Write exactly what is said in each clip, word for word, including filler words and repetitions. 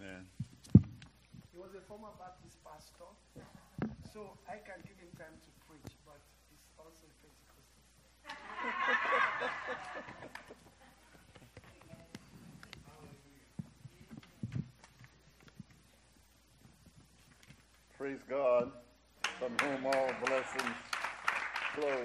Amen. He was a former Baptist pastor, so I can give him time to preach, but he's also a Pentecostal. Praise God, from whom all blessings flow.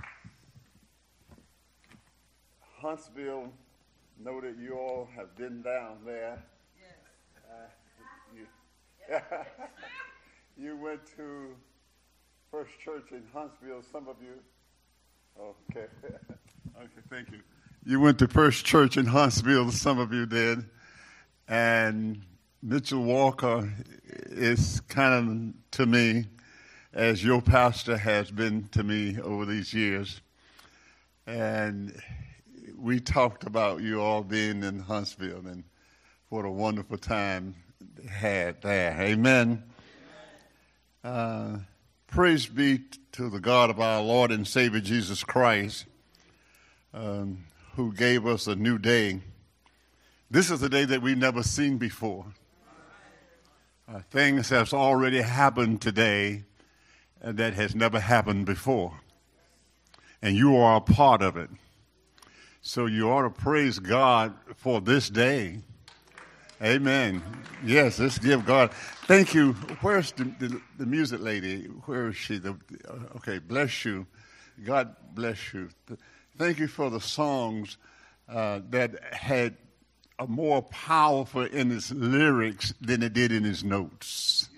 Huntsville, know that you all have been down there. Yes. Uh, you, you went to First Church in Huntsville, some of you. Oh, okay. Okay, thank you. You went to First Church in Huntsville, some of you did. And Mitchell Walker is kind of to me as your pastor has been to me over these years. And we talked about you all being in Huntsville and what a wonderful time they had there. Amen. Uh, praise be to the God of our Lord and Savior Jesus Christ, um, who gave us a new day. This is a day that we've never seen before. Uh, things have already happened today uh, that has never happened before. And you are a part of it. So you ought to praise God for this day. Amen. Yes, let's give God. Thank you. Where's the, the, the music lady? Where is she? The, okay, bless you. God bless you. Thank you for the songs uh, that had are more powerful in its lyrics than it did in its notes.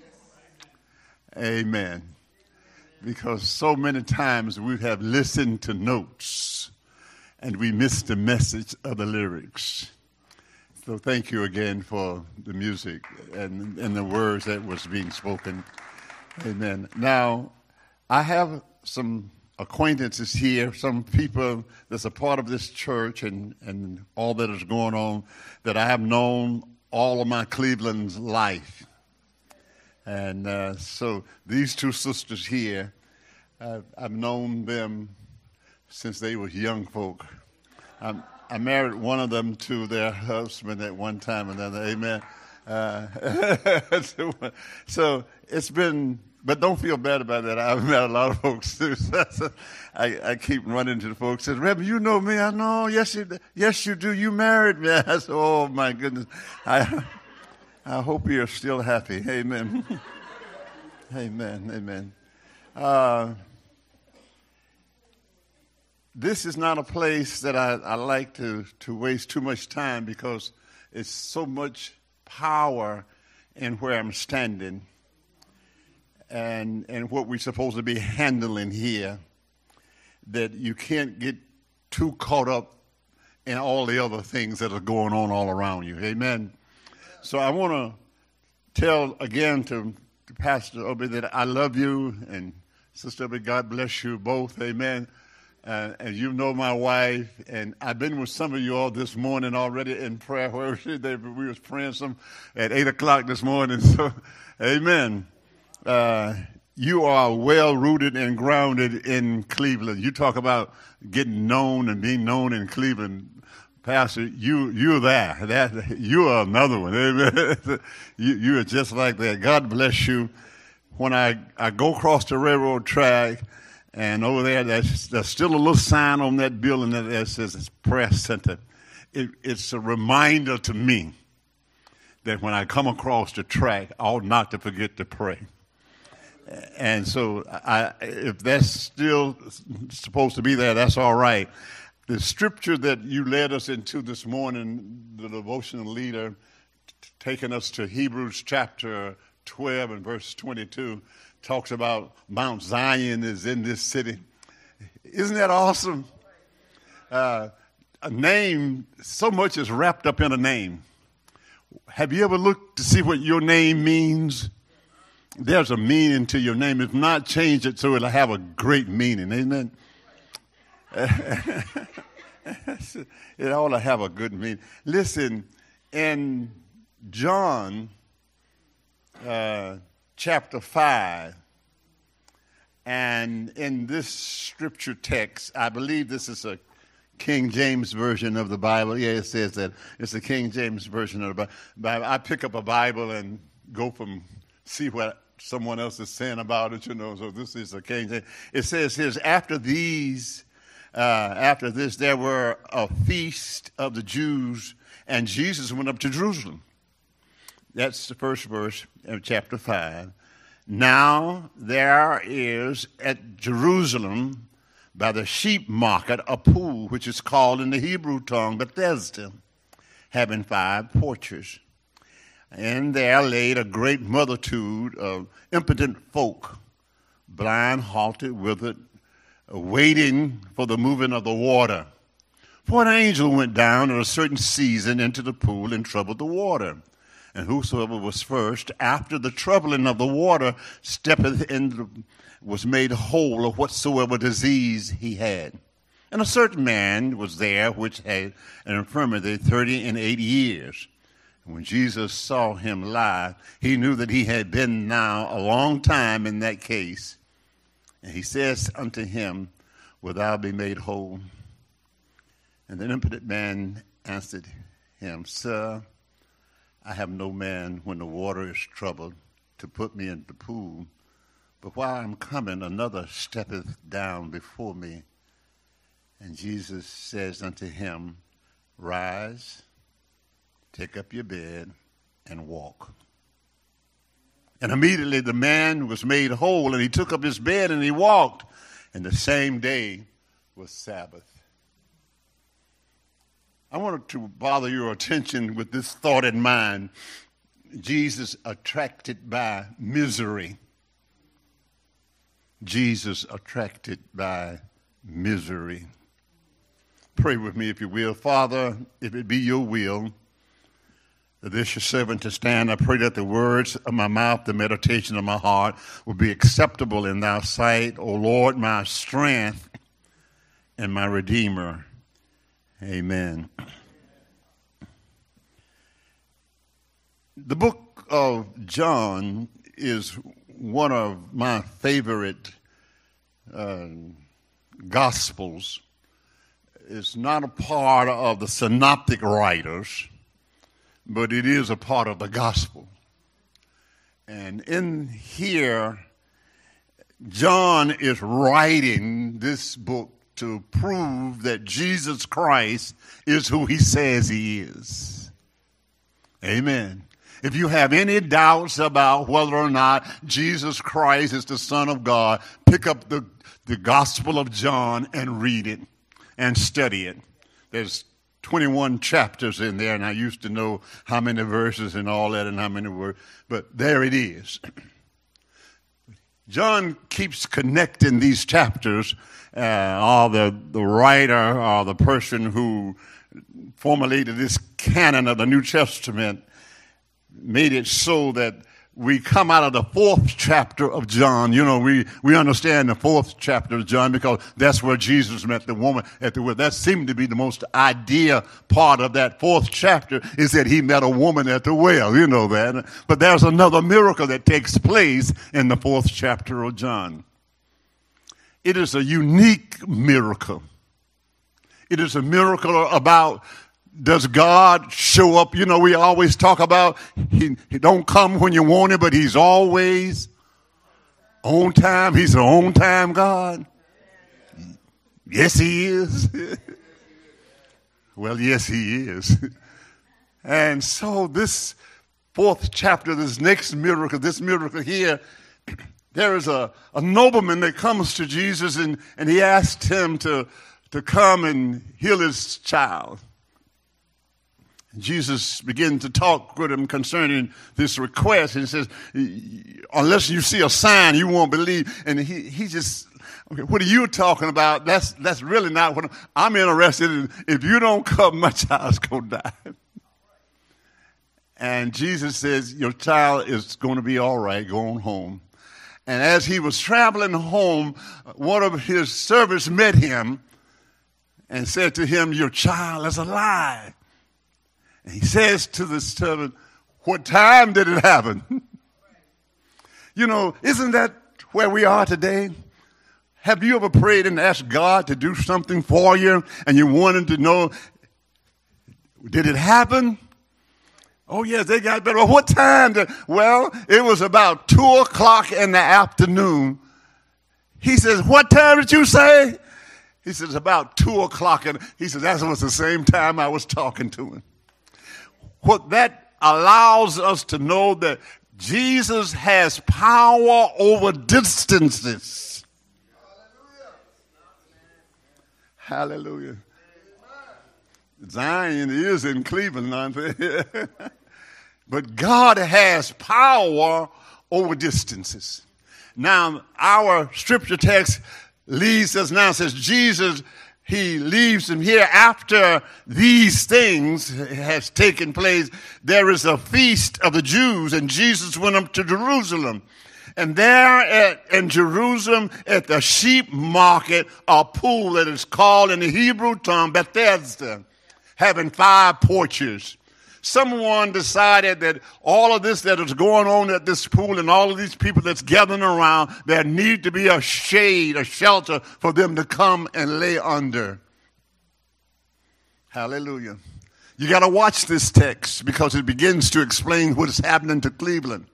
Amen. Because so many times we have listened to notes and we miss the message of the lyrics. So thank you again for the music and, and the words that was being spoken. Amen. Now, I have some acquaintances here, some people that's a part of this church and, and all that is going on that I have known all of my Cleveland's life. And uh, so these two sisters here, uh, I've known them since they were young folk. I'm, I married one of them to their husband at one time or another. Amen. Uh, so, so it's been... But don't feel bad about that. I've met a lot of folks too. So I, I keep running to the folks. Says, Reverend, you know me? I know. Yes, you. Yes, you do. You married me. I said, oh my goodness. I, I hope you're still happy. Amen. Amen. Amen. Uh, this is not a place that I, I like to to waste too much time because it's so much power in where I'm standing. And and what we're supposed to be handling here, that you can't get too caught up in all the other things that are going on all around you. Amen. So I want to tell again to, to Pastor Obi that I love you, and Sister Obi, God bless you both. Amen. Uh, and you know my wife, and I've been with some of you all this morning already in prayer. Wherever they, we was praying some at eight o'clock this morning. So, amen. Uh, you are well rooted and grounded in Cleveland. You talk about getting known and being known in Cleveland, Pastor. You you're there. That you are another one. Amen. you you are just like that. God bless you. When I, I go across the railroad track, and over there there's, there's still a little sign on that building that says it's Prayer Center. It, it's a reminder to me that when I come across the track, I ought not to forget to pray. And so I, if that's still supposed to be there, that's all right. The scripture that you led us into this morning, the devotional leader, t- taking us to Hebrews chapter twelve and verse twenty-two, talks about Mount Zion is in this city. Isn't that awesome? Uh, a name, so much is wrapped up in a name. Have you ever looked to see what your name means? There's a meaning to your name. If not, change it so it'll have a great meaning. Amen. It ought to have a good meaning. Listen, in John uh, chapter five, and in this scripture text, I believe this is a King James Version of the Bible. Yeah, it says that. It's the King James Version of the Bible. I pick up a Bible and go from, see what someone else is saying about it, you know. So this is the King James. It says here, after these, uh, after this, there were a feast of the Jews, and Jesus went up to Jerusalem. That's the first verse of chapter five. Now there is at Jerusalem by the sheep market a pool, which is called in the Hebrew tongue Bethesda, having five porches. And there laid a great multitude of impotent folk, blind, halted, withered, waiting for the moving of the water. For an angel went down at a certain season into the pool and troubled the water. And whosoever was first, after the troubling of the water, steppeth in, the, was made whole of whatsoever disease he had. And a certain man was there which had an infirmity thirty and eight years. And when Jesus saw him lie, he knew that he had been now a long time in that case. And he says unto him, Wilt thou be made whole? And the impotent man answered him, Sir, I have no man when the water is troubled to put me in the pool, but while I'm coming, another steppeth down before me. And Jesus says unto him, Rise, take up your bed, and walk. And immediately the man was made whole, and he took up his bed and he walked. And the same day was Sabbath. I wanted to bother your attention with this thought in mind. Jesus attracted by misery. Jesus attracted by misery. Pray with me if you will. Father, if it be your will, that this your servant to stand, I pray that the words of my mouth, the meditation of my heart will be acceptable in thy sight, O Lord, my strength and my Redeemer. Amen. The book of John is one of my favorite uh, gospels. It's not a part of the synoptic writers, but it is a part of the gospel. And in here, John is writing this book to prove that Jesus Christ is who he says he is. Amen. If you have any doubts about whether or not Jesus Christ is the Son of God, pick up the, the Gospel of John and read it and study it. There's twenty-one chapters in there, and I used to know how many verses and all that and how many words, but there it is. John keeps connecting these chapters. Uh, or the, the writer or the person who formulated this canon of the New Testament made it so that we come out of the fourth chapter of John. You know, we, we understand the fourth chapter of John because that's where Jesus met the woman at the well. That seemed to be the most idea part of that fourth chapter is that he met a woman at the well. You know that. But there's another miracle that takes place in the fourth chapter of John. It is a unique miracle. It is a miracle about, does God show up? You know, we always talk about he, he don't come when you want him, but he's always on time. He's an on-time God. Yes, he is. Well, yes, he is. And so this fourth chapter, this next miracle, this miracle here, there is a, a nobleman that comes to Jesus and, and he asked him to, to come and heal his child. Jesus began to talk with him concerning this request and says, unless you see a sign, you won't believe. And he, he just, okay, what are you talking about? That's, that's really not what I'm, I'm interested in. If you don't come, my child's going to die. And Jesus says, your child is going to be all right. Go on home. And as he was traveling home, one of his servants met him and said to him, your child is alive. And he says to the servant, what time did it happen? You know, isn't that where we are today? Have you ever prayed and asked God to do something for you and you wanted to know, did it happen? Oh, yes, they got better. Well, what time? Did, well, it was about two o'clock in the afternoon. He says, what time did you say? He says, about two o'clock. And he says, that was the same time I was talking to him. What that allows us to know that Jesus has power over distances. Hallelujah. Hallelujah. Zion is in Cleveland, aren't they? But God has power over distances. Now, our scripture text leads us now, says Jesus, he leaves them here after these things has taken place. There is a feast of the Jews, and Jesus went up to Jerusalem. And there at, in Jerusalem at the sheep market, a pool that is called in the Hebrew tongue Bethesda, having five porches. Someone decided that all of this that is going on at this pool and all of these people that's gathering around, there need to be a shade, a shelter for them to come and lay under. Hallelujah. You got to watch this text because it begins to explain what is happening to Cleveland.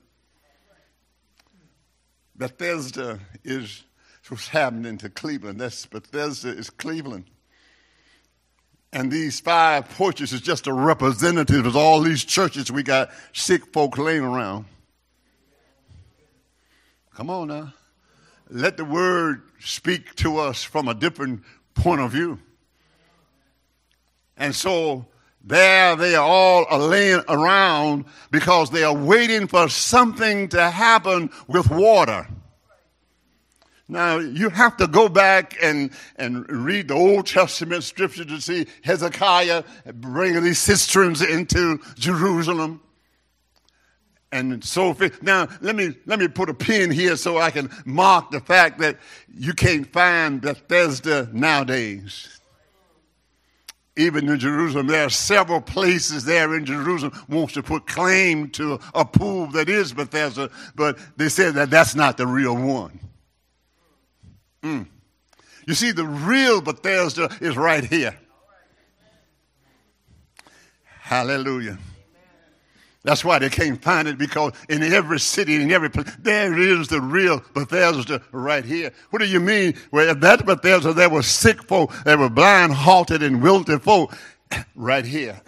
Bethesda is what's happening to Cleveland. That's Bethesda is Cleveland. And these five porches is just a representative of all these churches we got sick folk laying around. Come on now. Let the word speak to us from a different point of view. And so there they are all are laying around because they are waiting for something to happen with water. Now, you have to go back and, and read the Old Testament scripture to see Hezekiah bringing these cisterns into Jerusalem. And so, now, let me, let me put a pin here so I can mark the fact that you can't find Bethesda nowadays. Even in Jerusalem, there are several places there in Jerusalem wants to put claim to a pool that is Bethesda, but they said that that's not the real one. Mm. You see, the real Bethesda is right here. Hallelujah. That's why they can't find it, because in every city, in every place, there is the real Bethesda right here. What do you mean? Well, at that Bethesda, there were sick folk, there were blind, halted, and wilted folk right here.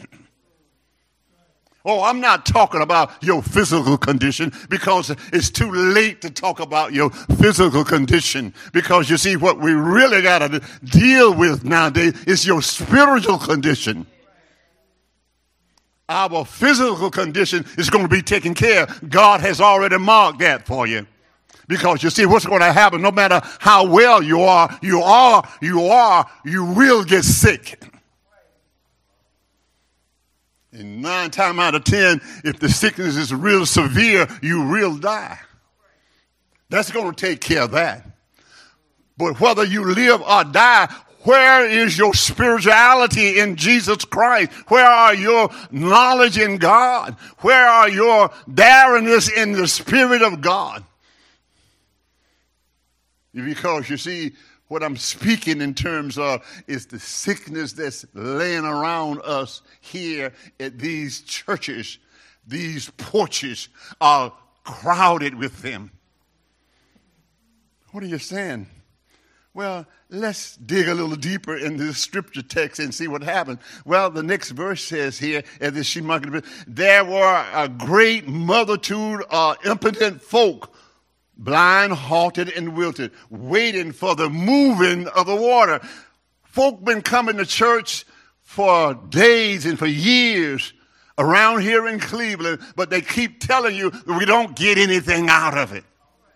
Oh, I'm not talking about your physical condition, because it's too late to talk about your physical condition. Because you see, what we really got to deal with nowadays is your spiritual condition. Our physical condition is going to be taken care of. God has already marked that for you. Because you see, what's going to happen, no matter how well you are, you are, you are, you will get sick. And nine times out of ten, if the sickness is real severe, you will die. That's going to take care of that. But whether you live or die, where is your spirituality in Jesus Christ? Where are your knowledge in God? Where are your daringness in the Spirit of God? Because you see, what I'm speaking in terms of is the sickness that's laying around us here at these churches. These porches are crowded with them. What are you saying? Well, let's dig a little deeper in this scripture text and see what happened. Well, the next verse says here, at the sheep market, there were a great multitude of impotent folk, blind, halted, and wilted, waiting for the moving of the water. Folk been coming to church for days and for years around here in Cleveland, but they keep telling you that we don't get anything out of it.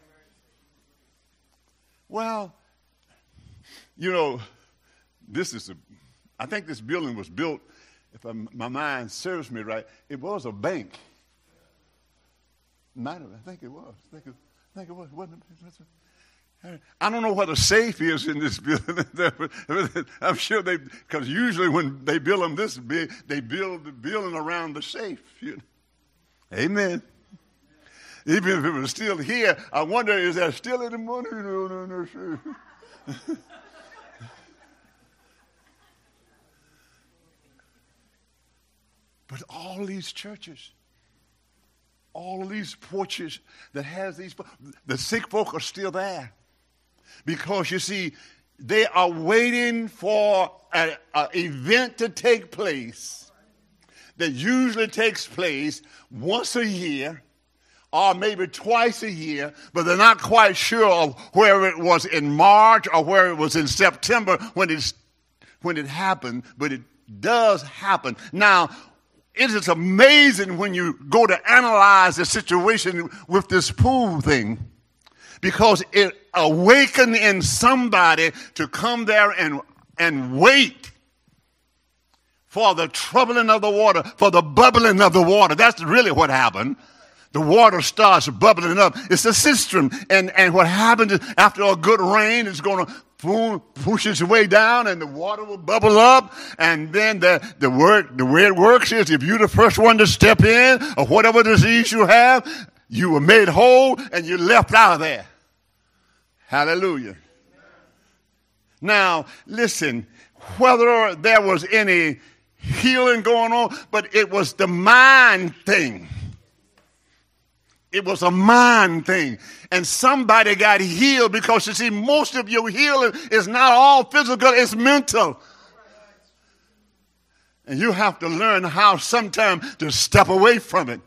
Well, you know, this is a, I think this building was built, if I'm, my mind serves me right, it was a bank. Might have, I think it was. I think it, I think it was. Wasn't it? I don't know what a safe is in this building. I'm sure they, because usually when they build them this big, they build the building around the safe. You know? Amen. Even if it was still here, I wonder, is there still any money in the safe? But all these churches, all these porches that has these, the sick folk are still there. Because you see, they are waiting for an event to take place that usually takes place once a year or maybe twice a year, but they're not quite sure of where it was in March or where it was in September when it, when it happened, but it does happen. Now, it is amazing when you go to analyze the situation with this pool thing, because it awakened in somebody to come there and, and wait for the troubling of the water, for the bubbling of the water. That's really what happened. The water starts bubbling up. It's a cistern. And, and what happens is after a good rain, it's going to push its way down and the water will bubble up. And then the, the, work, the way it works is if you're the first one to step in or whatever disease you have, you were made whole and you're left out of there. Hallelujah. Now, listen, whether there was any healing going on, but it was the mind thing. It was a mind thing. And somebody got healed because, you see, most of your healing is not all physical, it's mental. And you have to learn how sometimes to step away from it.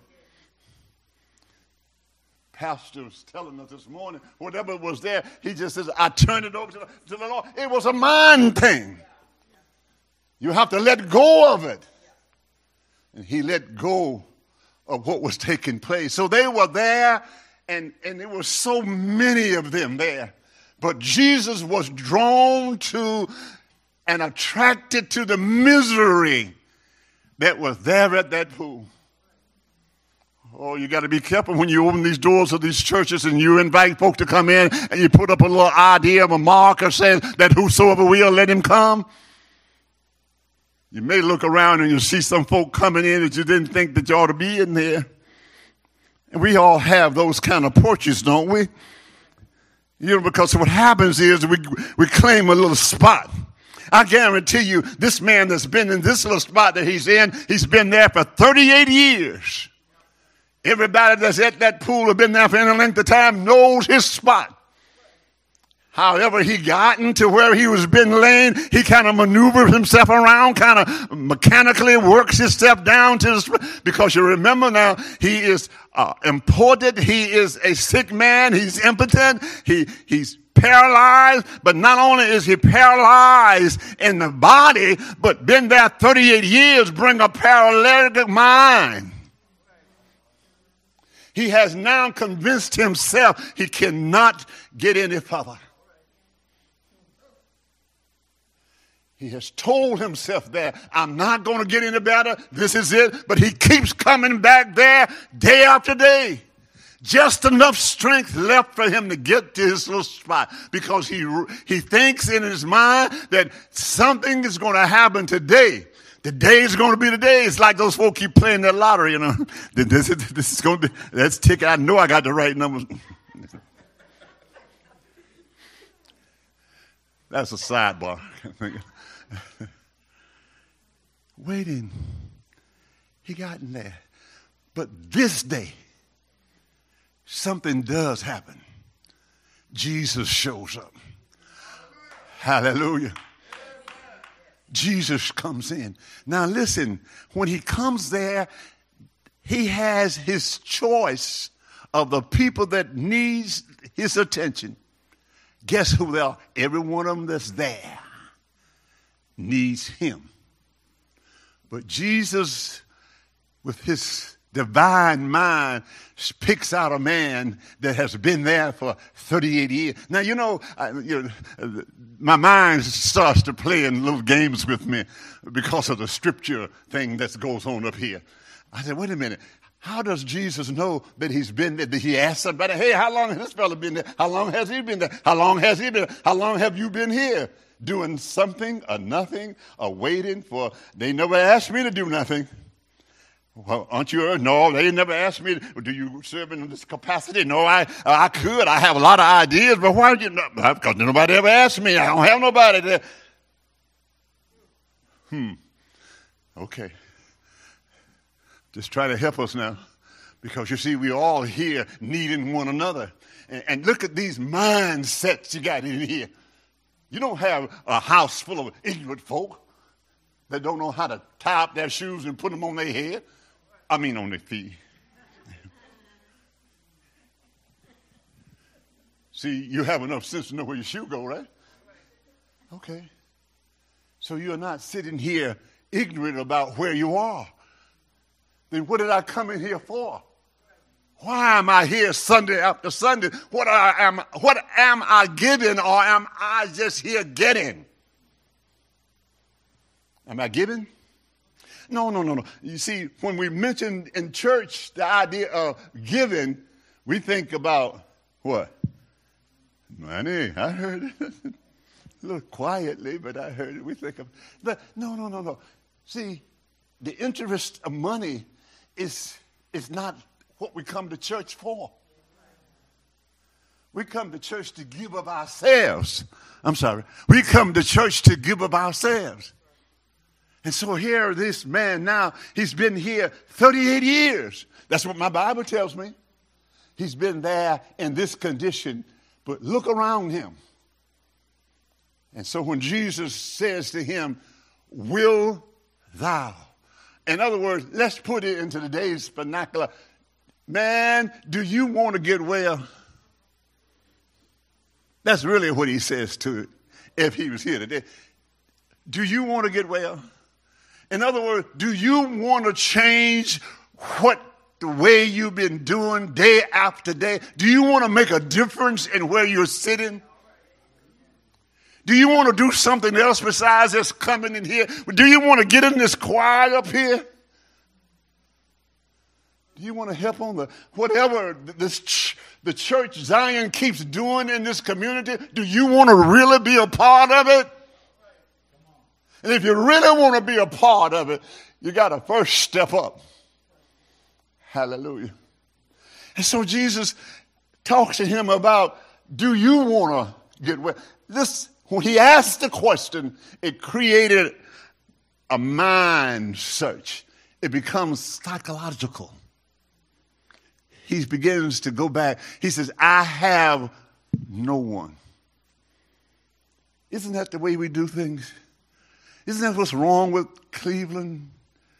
Pastor was telling us this morning, whatever was there, he just says, I turned it over to the, to the Lord. It was a mind thing. You have to let go of it. And he let go of what was taking place. So they were there, and, and there were so many of them there. But Jesus was drawn to and attracted to the misery that was there at that pool. Oh, you got to be careful when you open these doors of these churches and you invite folk to come in and you put up a little idea of a marker saying that whosoever will, let him come. You may look around and you see some folk coming in that you didn't think that you ought to be in there. And we all have those kind of porches, don't we? You know, because what happens is we, we claim a little spot. I guarantee you, this man that's been in this little spot that he's in, he's been there for thirty-eight years. Everybody that's at that pool have been there for any length of time knows his spot. However he gotten to where he was been laying, he kind of maneuvers himself around, kind of mechanically works himself down to the, because you remember now, he is uh, imported, he is a sick man, he's impotent, he he's paralyzed, but not only is he paralyzed in the body, but been there thirty-eight years, bring a paralytic mind. He has now convinced himself he cannot get any further. He has told himself that I'm not going to get any better. This is it. But he keeps coming back there day after day. Just enough strength left for him to get to his little spot because he he thinks in his mind that something is going to happen today. The day is going to be the day. It's like those folk keep playing their lottery, you know. This is, this is going to be, that's ticket. I know I got the right numbers. That's a sidebar. Waiting. He got in there. But this day, something does happen. Jesus shows up. Hallelujah. Jesus comes in. Now listen, when he comes there, he has his choice of the people that needs his attention. Guess who they are? Every one of them that's there needs him. But Jesus, with his divine mind, picks out a man that has been there for thirty-eight years. Now, you know, I, you know, my mind starts to play in little games with me because of the scripture thing that goes on up here. I said, wait a minute. How does Jesus know that he's been there? Did he ask somebody, hey, how long has this fellow been there? How long has he been there? How long has he been there? How long have you been here? Doing something or nothing or waiting for, they never asked me to do nothing. Well, aren't you? No, they never asked me, do you serve in this capacity? No, I I could. I have a lot of ideas, but why did you not? Because nobody ever asked me. I don't have nobody there. Hmm. Okay. Just try to help us now. Because you see, we're all here needing one another. And, and look at these mindsets you got in here. You don't have a house full of ignorant folk that don't know how to tie up their shoes and put them on their head. I mean on their feet. See, you have enough sense to know where your shoe go, right? Okay. So you're not sitting here ignorant about where you are. Then what did I come in here for? Why am I here Sunday after Sunday? What I am, what am I giving, or am I just here getting? Am I giving? No, no, no, no. You see, when we mention in church the idea of giving, we think about what? Money. I heard it a little quietly, but I heard it. We think of, but no, no, no, no. See, the interest of money is is not what we come to church for. We come to church to give of ourselves. I'm sorry. We come to church to give of ourselves. And so here, this man now, he's been here thirty-eight years. That's what my Bible tells me. He's been there in this condition, but look around him. And so when Jesus says to him, will thou? In other words, let's put it into today's vernacular. Man, do you want to get well? That's really what he says to it if he was here today. Do you want to get well? In other words, do you want to change what the way you've been doing day after day? Do you want to make a difference in where you're sitting? Do you want to do something else besides just coming in here? Do you want to get in this choir up here? Do you want to help on the whatever this ch- the church Zion keeps doing in this community? Do you want to really be a part of it? And if you really want to be a part of it, you got to first step up. Hallelujah. And so Jesus talks to him about, do you want to get well? This, when he asked the question, it created a mind search. It becomes psychological. He begins to go back. He says, I have no one. Isn't that the way we do things? Isn't that what's wrong with Cleveland?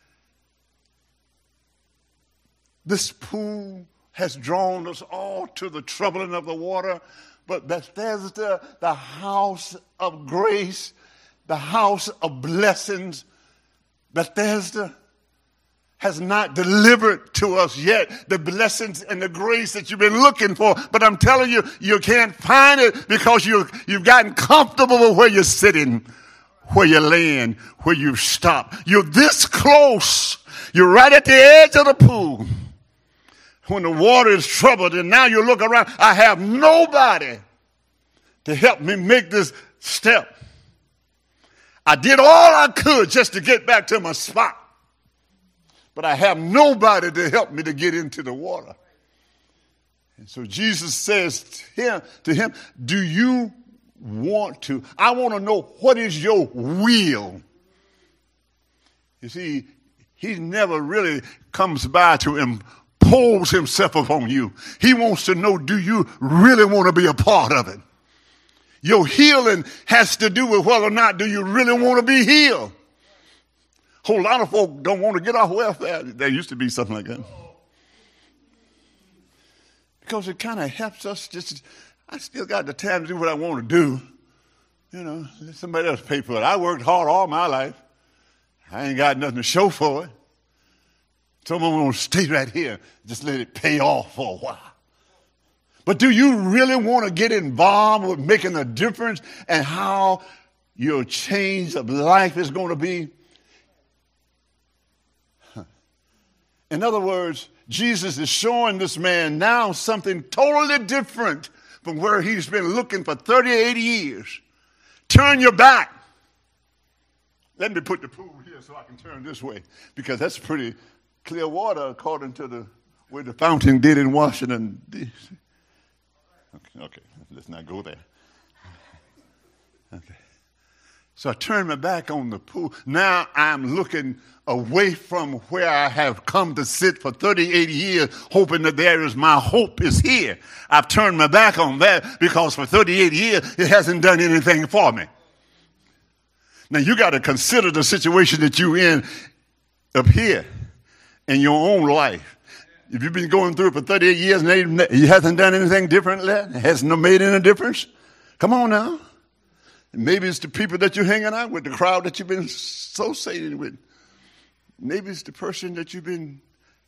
This pool has drawn us all to the troubling of the water, but Bethesda, the house of grace, the house of blessings, Bethesda has not delivered to us yet the blessings and the grace that you've been looking for. But I'm telling you, you can't find it because you, you've gotten comfortable with where you're sitting, where you're laying, where you've stopped. You're this close. You're right at the edge of the pool when the water is troubled, and now you look around. I have nobody to help me make this step. I did all I could just to get back to my spot, but I have nobody to help me to get into the water. And so Jesus says to him, to him, do you want to? I want to know, what is your will? You see, he never really comes by to impose himself upon you. He wants to know, do you really want to be a part of it? Your healing has to do with whether or not do you really want to be healed. A whole lot of folk don't want to get off welfare. There used to be something like that. Because it kind of helps us just, I still got the time to do what I want to do. You know, let somebody else pay for it. I worked hard all my life. I ain't got nothing to show for it. Someone want to stay right here. Just let it pay off for a while. But do you really want to get involved with making a difference and how your change of life is going to be? In other words, Jesus is showing this man now something totally different from where he's been looking for thirty-eight years. Turn your back. Let me put the pool here so I can turn this way, because that's pretty clear water according to the way the fountain did in Washington, D C Okay, okay, let's not go there. Okay. So I turned my back on the pool. Now I'm looking away from where I have come to sit for thirty-eight years, hoping that there is my hope is here. I've turned my back on that because for thirty-eight years, it hasn't done anything for me. Now you got to consider the situation that you're in up here in your own life. If you've been going through it for thirty-eight years and it hasn't done anything differently, it hasn't made any difference, come on now. Maybe it's the people that you're hanging out with, the crowd that you've been associated with. Maybe it's the person that you've been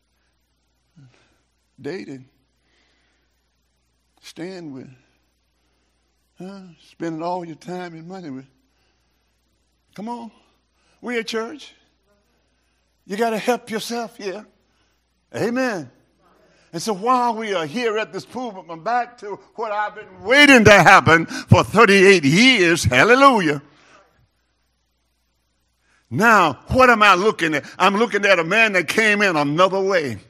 dating, staying with, huh? Spending all your time and money with. Come on. We're at church. You got to help yourself here. Amen. And so while we are here at this pool, but back to what I've been waiting to happen for thirty-eight years, hallelujah. Now, what am I looking at? I'm looking at a man that came in another way.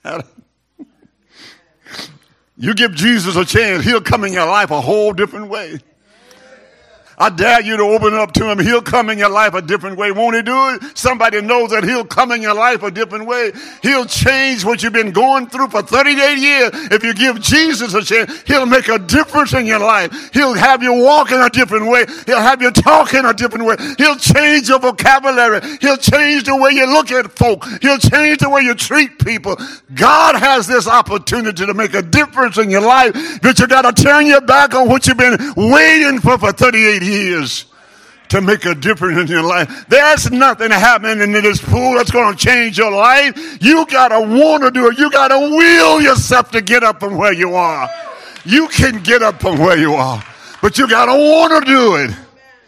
You give Jesus a chance, he'll come in your life a whole different way. I dare you to open it up to him. He'll come in your life a different way. Won't he do it? Somebody knows that he'll come in your life a different way. He'll change what you've been going through for thirty-eight years. If you give Jesus a chance, he'll make a difference in your life. He'll have you walking a different way. He'll have you talking a different way. He'll change your vocabulary. He'll change the way you look at folk. He'll change the way you treat people. God has this opportunity to make a difference in your life, but you got to turn your back on what you've been waiting for for thirty-eight years to make a difference in your life. There's nothing happening in this pool that's going to change your life. You got to want to do it. You got to will yourself to get up from where you are. You can get up from where you are, but you got to want to do it.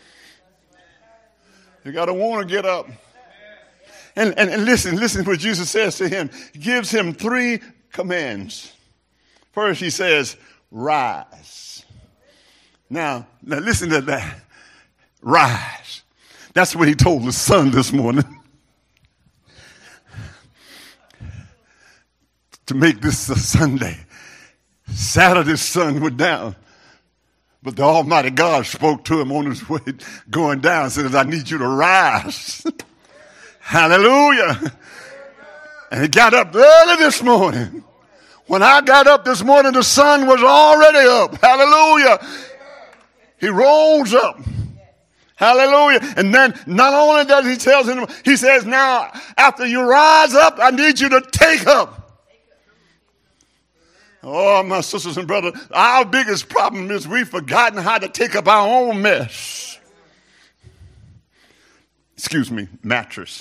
You got to want to get up. And, and, and listen, listen what Jesus says to him. He gives him three commands. First, he says, rise. Now, now listen to that. Rise. That's what he told the sun this morning. To make this a Sunday. Saturday's sun went down. But the Almighty God spoke to him on his way going down and says, I need you to rise. Hallelujah. And he got up early this morning. When I got up this morning, the sun was already up. Hallelujah. He rose up. Hallelujah. And then not only does he tell him, he says, now, after you rise up, I need you to take up. Oh, my sisters and brothers, our biggest problem is we've forgotten how to take up our own mess. Excuse me, mattress.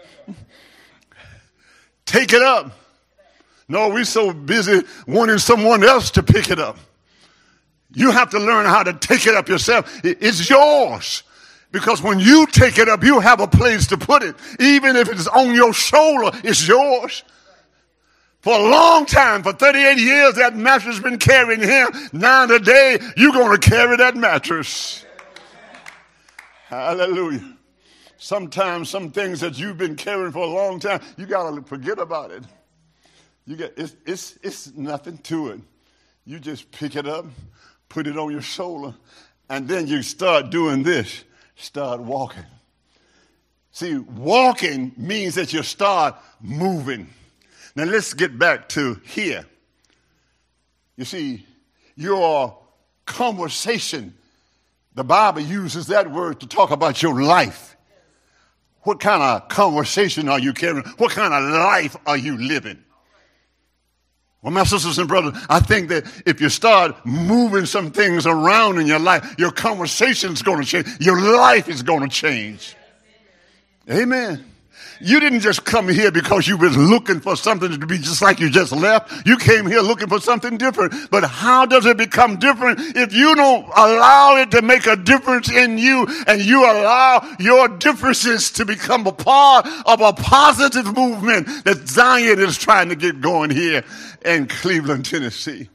Take it up. No, we're so busy wanting someone else to pick it up. You have to learn how to take it up yourself. It's yours. Because when you take it up, you have a place to put it. Even if it's on your shoulder, it's yours. For a long time, for thirty-eight years, that mattress has been carrying him. Now today, you're going to carry that mattress. Hallelujah. Sometimes some things that you've been carrying for a long time, you got to forget about it. You get it's, it's, it's nothing to it. You just pick it up, put it on your shoulder, and then you start doing this. Start walking. See, walking means that you start moving. Now let's get back to here. You see, your conversation, the Bible uses that word to talk about your life. What kind of conversation are you carrying? What kind of life are you living? Well, my sisters and brothers, I think that if you start moving some things around in your life, your conversation is going to change. Your life is going to change. Amen. You didn't just come here because you were looking for something to be just like you just left. You came here looking for something different. But how does it become different if you don't allow it to make a difference in you and you allow your differences to become a part of a positive movement that Zion is trying to get going here in Cleveland, Tennessee?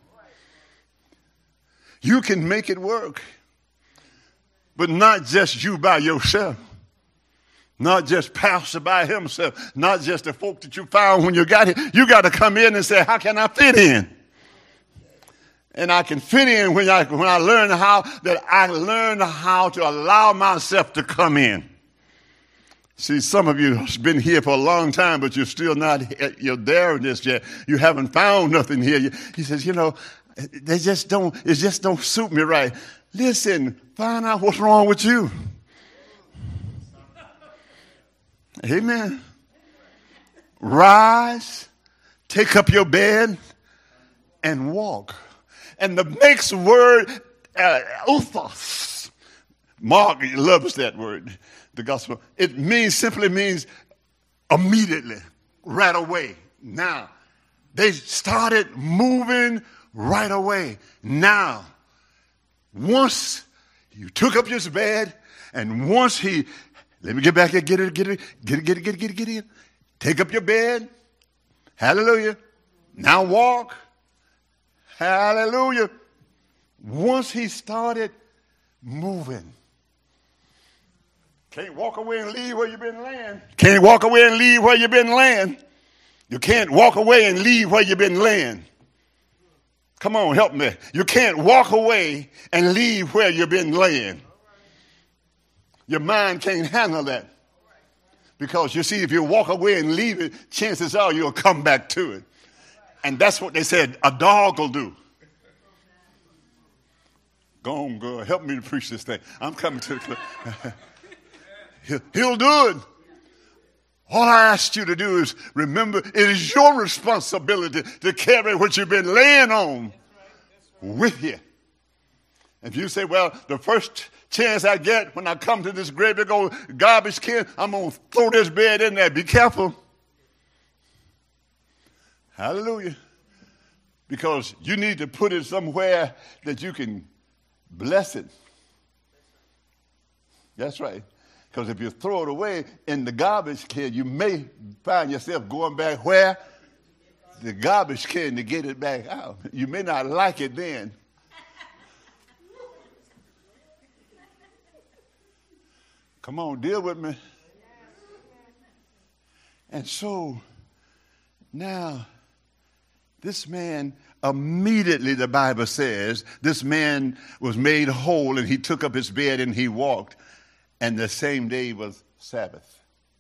You can make it work, but not just you by yourself. Not just pastor by himself, not just the folk that you found when you got here. You got to come in and say, how can I fit in? And I can fit in when I, when I learn how, that I learn how to allow myself to come in. See, some of you have been here for a long time, but you're still not, you're there in this yet. You haven't found nothing here. He says, you know, they just don't, it just don't suit me right. Listen, find out what's wrong with you. Amen. Rise, take up your bed, and walk. And the next word, uh, uthos. Mark loves that word, the gospel. It means, simply means immediately, right away, now. They started moving right away. Now, once you took up your bed, and once he, let me get back here, get it, get it, get it, get it, get it, get it, get it. Take up your bed. Hallelujah. Now walk. Hallelujah. Once he started moving. Can't walk away and leave where you've been laying. Can't walk away and leave where you've been laying. You can't walk away and leave where you've been laying. Come on, help me. You can't walk away and leave where you've been laying. Your mind can't handle that. Because you see, if you walk away and leave it, chances are you'll come back to it. And that's what they said a dog will do. Go on, girl. Help me to preach this thing. I'm coming to the he'll, he'll do it. All I ask you to do is remember it is your responsibility to carry what you've been laying on with you. If you say, well, the first chance I get when I come to this great big old garbage can, I'm going to throw this bed in there. Be careful. Hallelujah. Because you need to put it somewhere that you can bless it. That's right. Because if you throw it away in the garbage can, you may find yourself going back where? The garbage can to get it back out. You may not like it then. Come on, deal with me. And so now, this man, immediately the Bible says, this man was made whole and he took up his bed and he walked. And the same day was Sabbath.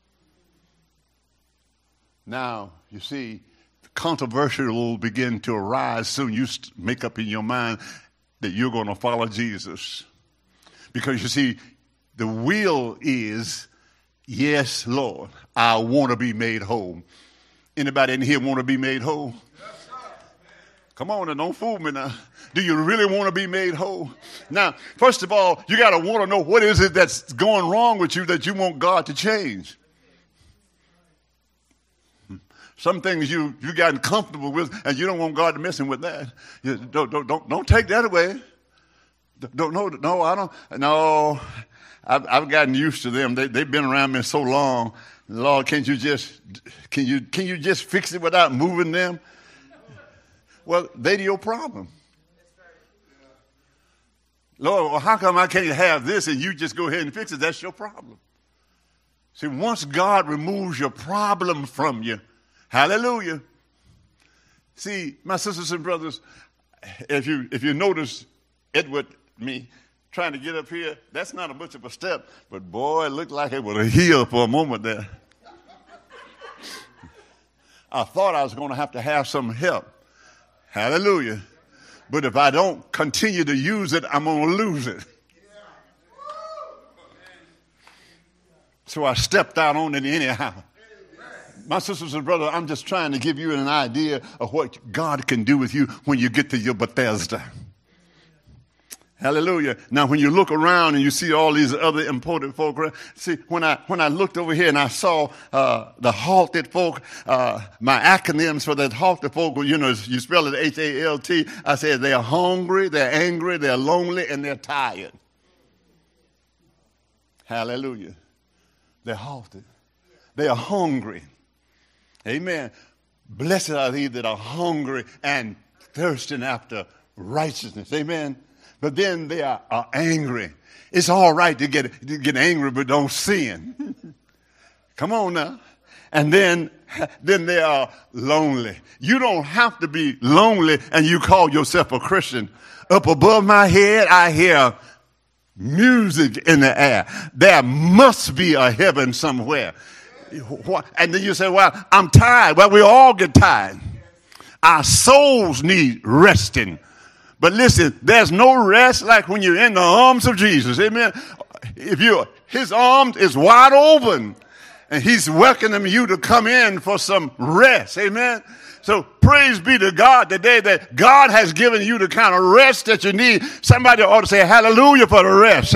Now, you see, controversial will begin to arise soon. You make up in your mind that you're going to follow Jesus. Because you see, the will is, yes, Lord, I want to be made whole. Anybody in here want to be made whole? Yes, come on and don't fool me now. Do you really want to be made whole? Now, first of all, you got to want to know what is it that's going wrong with you that you want God to change. Some things you you gotten comfortable with, and you don't want God to messing with that. You don't don't don't don't take that away. Don't no no I don't no. I've, I've gotten used to them. They, they've been around me so long. Lord, can't you just can you can you just fix it without moving them? Well, they're your problem. Lord, well, how come I can't have this and you just go ahead and fix it? That's your problem. See, once God removes your problem from you, hallelujah. See, my sisters and brothers, if you if you notice Edward, me, trying to get up here, that's not a much of a step, but boy, it looked like it was a hill for a moment there. I thought I was going to have to have some help. Hallelujah. But if I don't continue to use it, I'm going to lose it. So I stepped out on it anyhow. My sisters and brothers, I'm just trying to give you an idea of what God can do with you when you get to your Bethesda. Hallelujah. Now, when you look around and you see all these other important folk, see, when I when I looked over here and I saw uh, the halted folk, uh, my acronyms for that halted folk, you know, you spell it H A L T. I said they're hungry, they're angry, they're lonely, and they're tired. Hallelujah. They're halted. They are hungry. Amen. Blessed are they that are hungry and thirsting after righteousness. Amen. But then they are, are angry. It's all right to get, to get angry, but don't sin. Come on now. And then, then they are lonely. You don't have to be lonely and you call yourself a Christian. Up above my head, I hear music in the air. There must be a heaven somewhere. And then you say, well, I'm tired. Well, we all get tired. Our souls need resting. But listen, there's no rest like when you're in the arms of Jesus. Amen. If you, his arms is wide open and he's welcoming you to come in for some rest. Amen. So praise be to God today that God has given you the kind of rest that you need. Somebody ought to say hallelujah for the rest.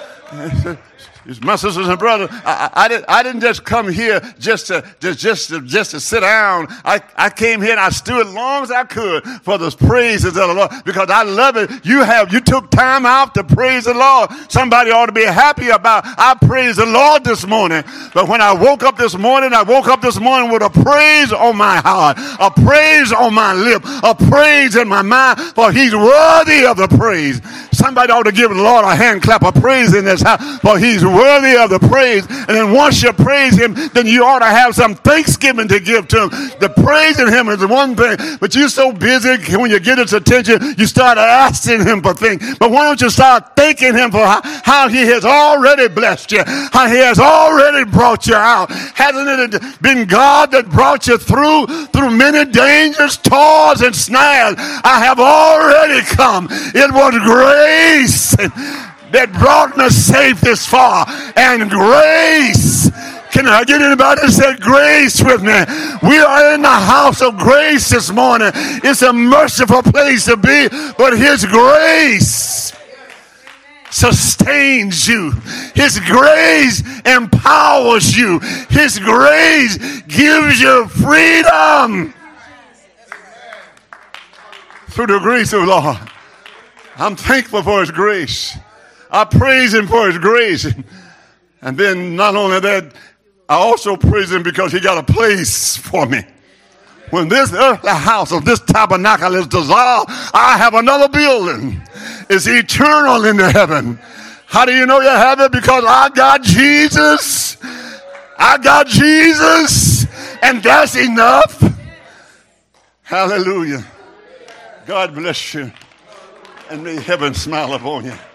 My sisters and brothers, I, I, I, didn't, I didn't just come here just to just just to, just to sit down. I, I came here and I stood as long as I could for the praises of the Lord because I love it. You have you took time out to praise the Lord. Somebody ought to be happy about I praise the Lord this morning. But when I woke up this morning, I woke up this morning with a praise on my heart, a praise on my lip, a praise in my mind, for he's worthy of the praise. Somebody ought to give the Lord a hand clap of praise in this house, for he's worthy of the praise. And then once you praise him, then you ought to have some thanksgiving to give to him. The praising him is one thing, but you're so busy when you get his attention, you start asking him for things. But why don't you start thanking him for how, how he has already blessed you, how he has already brought you out. Hasn't it been God that brought you through, through many dangers, toils, and snares? I have already come. It was grace that brought me safe this far. And grace. Can I get anybody that said grace with me? We are in the house of grace this morning. It's a merciful place to be, but his grace sustains you. His grace empowers you. His grace gives you freedom. Through the grace of the Lord. I'm thankful for his grace. I praise him for his grace. And then not only that, I also praise him because he got a place for me. When this earthly house of this tabernacle is dissolved, I have another building. It's eternal in the heaven. How do you know you have it? Because I got Jesus. I got Jesus. And that's enough. Hallelujah. God bless you. And may heaven smile upon you.